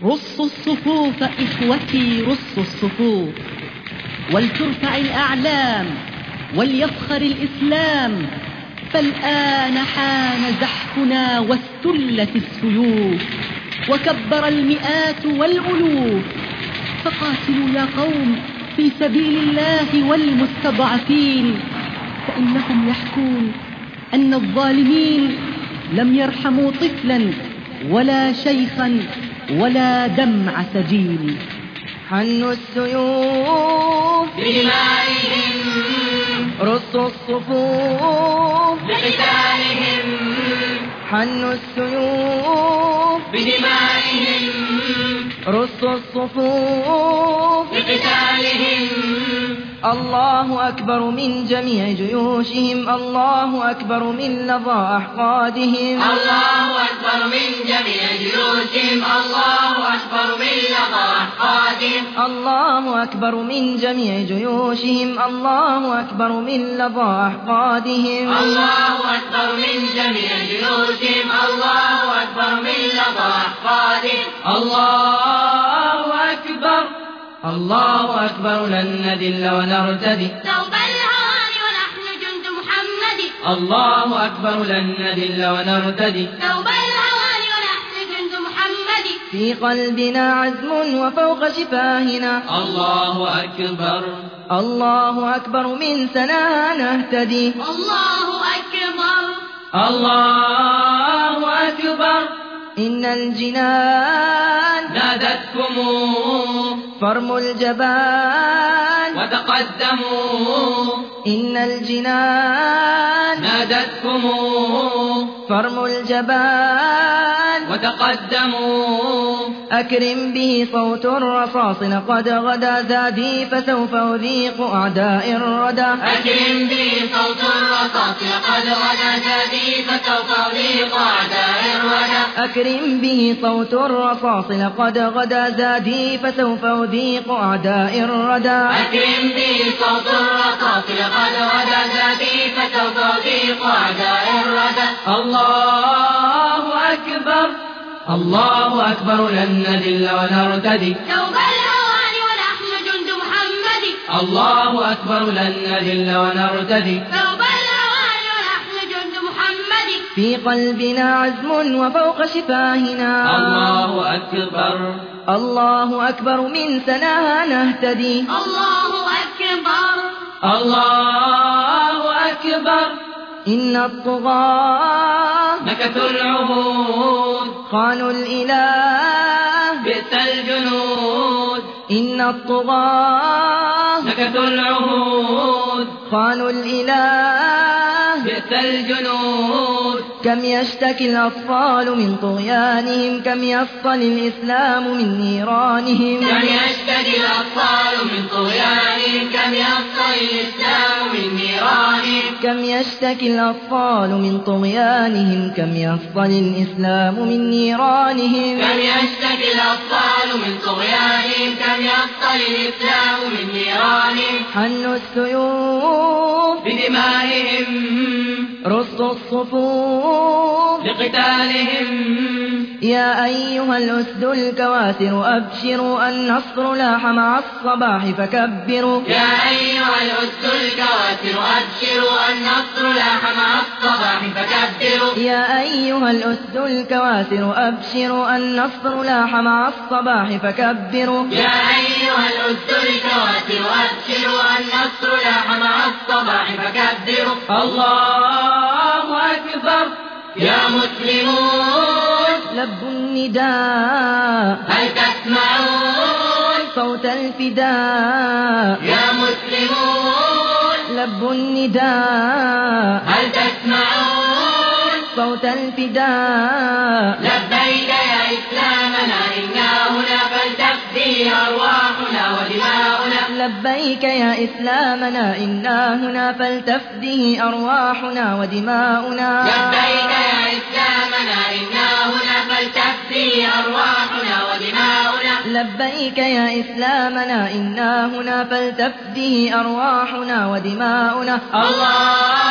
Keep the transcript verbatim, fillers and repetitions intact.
رصوا الصفوف إخوتي، رصوا الصفوف، ولترفع الأعلام وليفخر الإسلام، فالآن حان زحفنا واستلت السيوف، وكبر المئات والألوف. فقاتلوا يا قوم في سبيل الله والمستضعفين، فإنهم يحكون أن الظالمين لم يرحموا طفلا ولا شيخا ولا دمع سجين. حنوا السيوف بدمائهم، رصوا الصفوف بقتالهم، حنوا السيوف بدمائهم، رصوا الصفوف بقتالهم. الله أكبر من جميع جيوشهم، الله أكبر من لظى أحقادهم، الله أكبر من جميع جيوشهم، الله أكبر من لظى أحقادهم، الله أكبر من جميع جيوشهم، الله أكبر من لظى أحقادهم، الله أكبر من جميع جيوشهم، الله أكبر من لظى أحقادهم. الله أكبر، الله أكبر، لن نذل ونرتدي ثوب الهوان ونحن جند محمد. الله أكبر، لن نذل ونرتدي ثوب الهوان ونحن جند محمد. في قلبنا عزم وفوق شفاهنا الله أكبر، الله أكبر، من سناها نهتدي الله أكبر، الله أكبر. إن الجنان نادتكم فرموا الجبان وتقدموا، إن الجنان نادتكم فرموا الجبان وتقدموا. أكرم به صوت الرصاص لقد غدا زادي فسوف أذيق أعداء الردى أكرم به صوت الرصاص لقد غدا زادي فسوف أذيق أعداء الردى. أكرم به صوت الرصاص لقد غدا زادي فسوف أذيق أعداء الردى أكرم به صوت الرصاص لقد غدا زادي فسوف أذيق أعداء الردى. الله أكبر، الله أكبر، لن نذل ونرتدي ثوب الهوان ونحن جند محمد. الله أكبر، لن نذل ونرتدي ثوب الهوان ونحن جند محمد. في قلبنا عزم وفوق شفاهنا الله أكبر، الله أكبر، من سناها نهتدي الله أكبر، الله أكبر. إن الطغاة نكثوا العهود خانوا الإله بئس الجنود. إن الطغاة نكثوا العهود خانوا الإله بئس الجنود. كم يشتكي الأطفال من طغيانهم، كم يفصل الإسلام من نيرانهم، كم يشتكي الأطفال من طغيانهم، كم يفصل الإسلام من نيرانهم. كم يشتكي الأطفال من طغيانهم، كم يفصل الإسلام من نيرانهم، كم يشتكي الأطفال من طغيانهم، كم يفصل الإسلام من نيرانهم. حنوا السيوف بدمائهم، رصوا الصفوف لقتالهم. يا أيها الأسد الكواسر أبشروا النصر لاح مع الصباح فكبروا يا أيها الأسد الكواسر أبشروا النصر لاح مع الصباح فكبروا. يا أيها الأسد الكواسر أبشروا النصر لاح مع الصباح فكبروا يا أيها الأسد الكواسر أبشروا النصر لاح مع الصباح فكبروا. الله أكبر يا مسلمون لبوا النداء هل تسمعون صوت الفداء يا مسلمون لبوا النداء هل تسمعون صوت الفداء لبيك يا إسلامنا إنا هنا فلتفدي أرواحنا ودماؤنا. لبيك يا إسلامنا إنا هنا فلتفديه أرواحنا ودماؤنا. لبيك يا إسلامنا إنا هنا فلتفدي أرواحنا ودماؤنا. لبيك يا إسلامنا إنا هنا فلتفديه أرواحنا ودماؤنا. الله